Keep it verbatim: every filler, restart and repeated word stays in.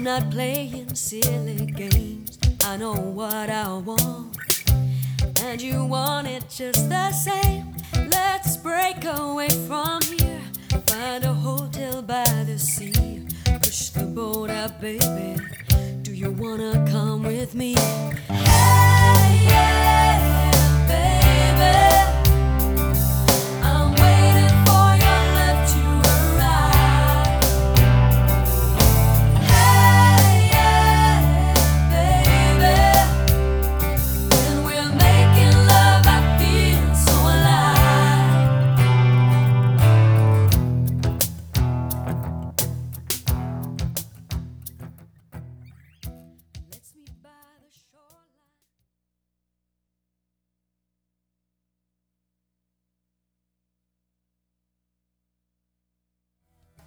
not playing silly games. I know what I want, and you want it just the same. Let's break away from here, find a hotel by the sea, push the boat out, baby. Do you wanna come with me? Hey!